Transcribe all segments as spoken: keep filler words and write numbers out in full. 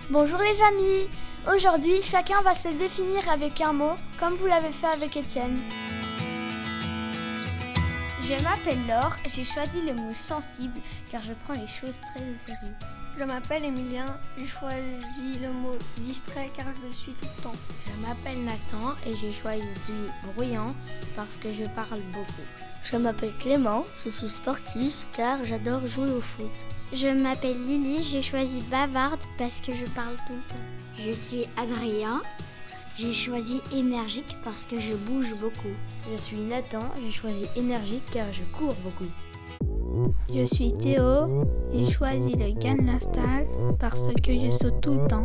Bonjour les amis. Aujourd'hui, chacun va se définir avec un mot, comme vous l'avez fait avec Étienne. Je m'appelle Laure, j'ai choisi le mot sensible car je prends les choses très au sérieux. Je m'appelle Emilien, j'ai choisi le mot distrait car je le suis tout le temps. Je m'appelle Nathan et j'ai choisi bruyant parce que je parle beaucoup. Je m'appelle Clément, je suis sportif car j'adore jouer au foot. Je m'appelle Lily, j'ai choisi bavarde parce que je parle tout le temps. Je suis Adrien, j'ai choisi énergique parce que je bouge beaucoup. Je suis Nathan, j'ai choisi énergique car je cours beaucoup. Je suis Théo, j'ai choisi le Gangnam Style parce que je saute tout le temps.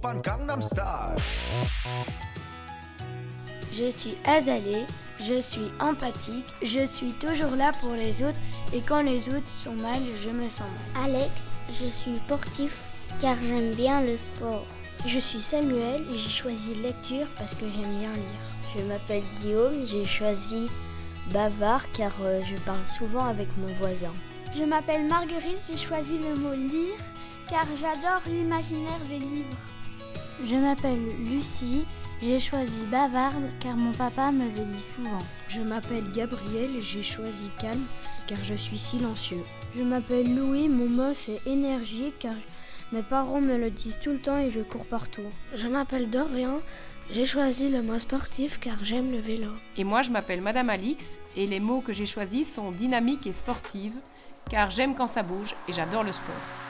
Je suis Azalée, je suis empathique, je suis toujours là pour les autres et quand les autres sont mal, je me sens mal. Alex, je suis sportif car j'aime bien le sport. Je suis Samuel et j'ai choisi lecture parce que j'aime bien lire. Je m'appelle Guillaume, j'ai choisi bavard car euh, je parle souvent avec mon voisin. Je m'appelle Marguerite, j'ai choisi le mot lire car j'adore l'imaginaire des livres. Je m'appelle Lucie, j'ai choisi bavarde car mon papa me le dit souvent. Je m'appelle Gabriel, j'ai choisi calme car je suis silencieux. Je m'appelle Louis, mon mot c'est énergique car mes parents me le disent tout le temps et je cours partout. Je m'appelle Dorian, j'ai choisi le mot sportif car j'aime le vélo. Et moi je m'appelle Madame Alix et les mots que j'ai choisis sont dynamique et sportive car j'aime quand ça bouge et j'adore le sport.